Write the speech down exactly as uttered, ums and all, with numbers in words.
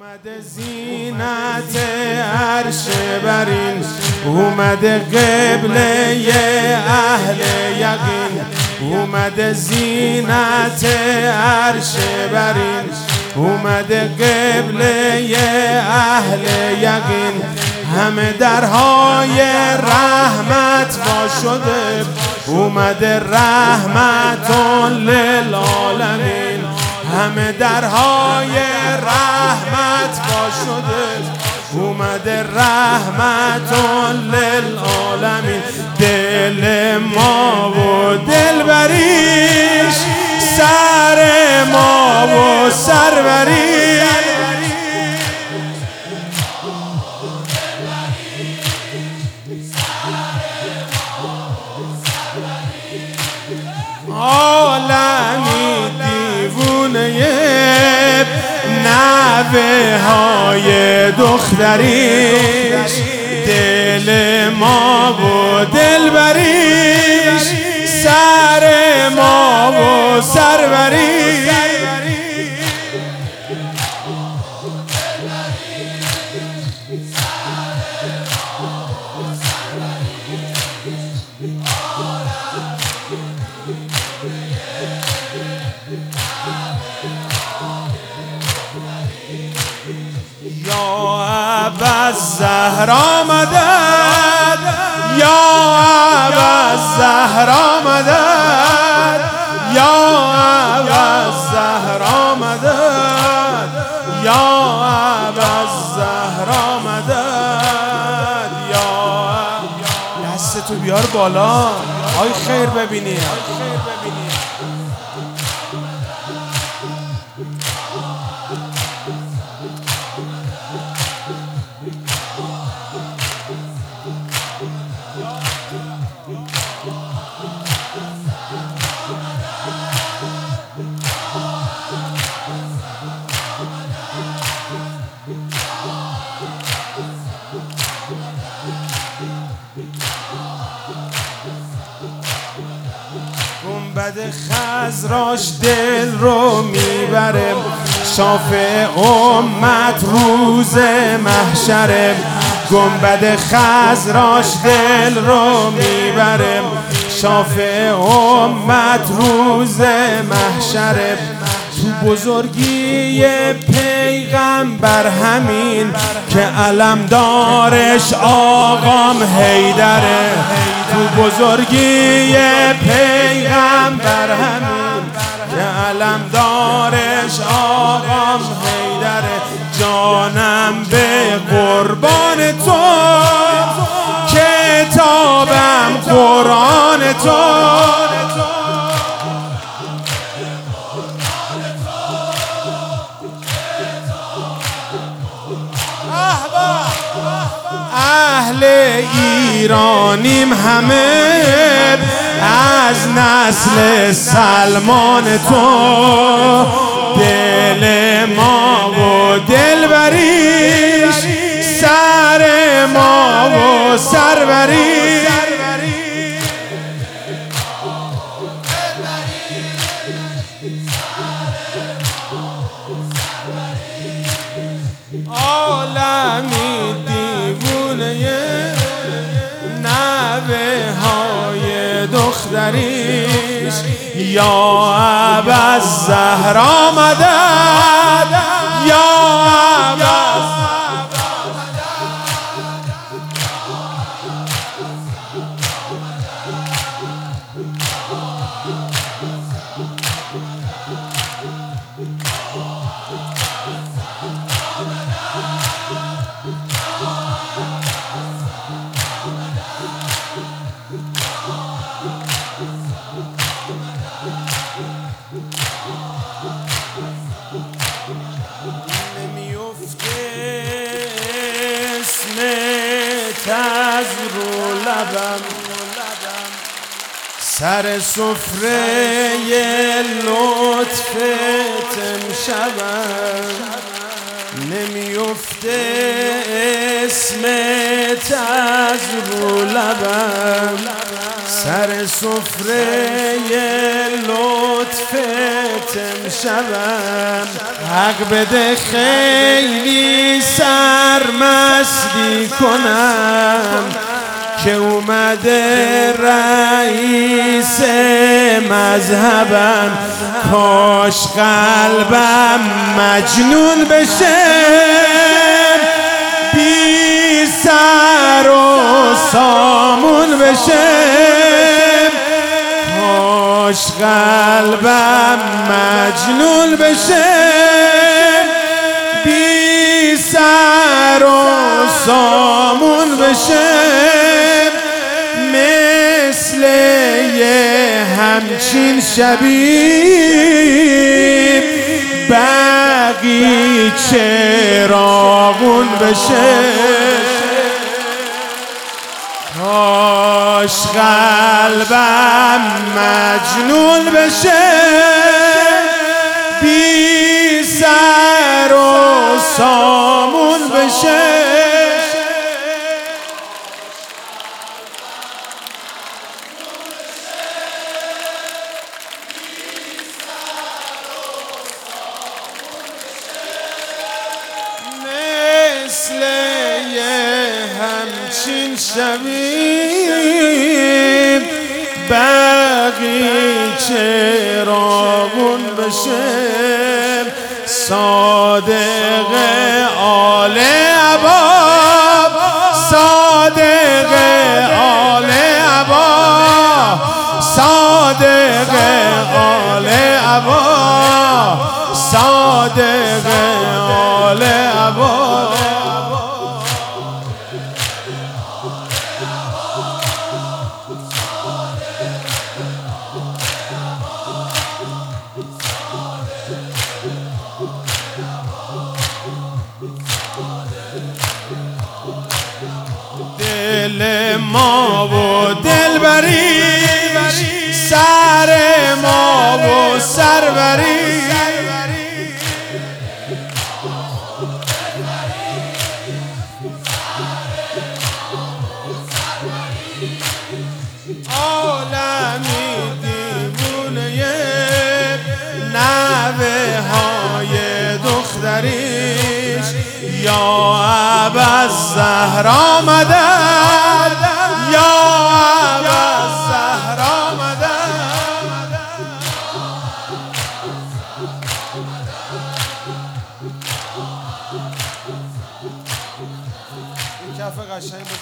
اومده زینت عرش برین، اومده قبله اهل یقین، اومده زینت عرش برین، اومده قبله اهل یقین. همه درهای رحمت وا شده، اومده رحمت للعالمین. همه درهای رحمت وا شده، اومده رحمت للعالمین. دل ما و دلبریش، سر ما و سروریش، عالمی دیوونه نوه های دختریش. دل ما و دلبریش، سر ما و سروریش. یا ابوالزهرا مدد، یا ابوالزهرا مدد، یا ابوالزهرا مدد، یا ابوالزهرا مدد. یا دستتو بیار بالا، آی خیر ببینی. گنبد خضراش دل رو میبره، شافع امت روز محشره. گنبد خضراش دل رو میبره، شافع امت روز محشره. تو بزرگی پیغمبر همین که علمدارش آقام حیدره. تو بزرگی پیغمبر همین که علمدارش آقام حیدره. جانم به قربان تو، کتابم قرآن تو. اهل ایرانیم همه از نسل سلمان تو. دل ما و دلبریش، سر ما و سروریش. عالمی دیوونه نوه های دختریش. یا ابوالزهرا مدد، یا از رو لبم، سر سفره لطفت امشبم. نمیفته اسمت از رو لبم، سر سفره لطفت امشبم. حق بده خیلی سرمستی کنم که اومده رئیس مذهبم. کاش قلبم مجنون بشه بی سر و سامون بشه. کاش قلبم مجنون بشه بی سر و سامون بشه. مثل یه همچین شبیه بقیچه راغون بشه. کاش قلبم مجنون بشه بی سر و سامون بشه. مثل یه همچین شبیه بقیچه راغون بشه. صادق آل عبا، صادق آل عبا، صادق آل عبا، صادق آل عبا. دل ما و دلبریش، سر ما و سربریش. عالمی دیوونه نوه های دختریش. یا ابوالزهرا مدد، یا ابوالزهرا مدد. این کف قشنگ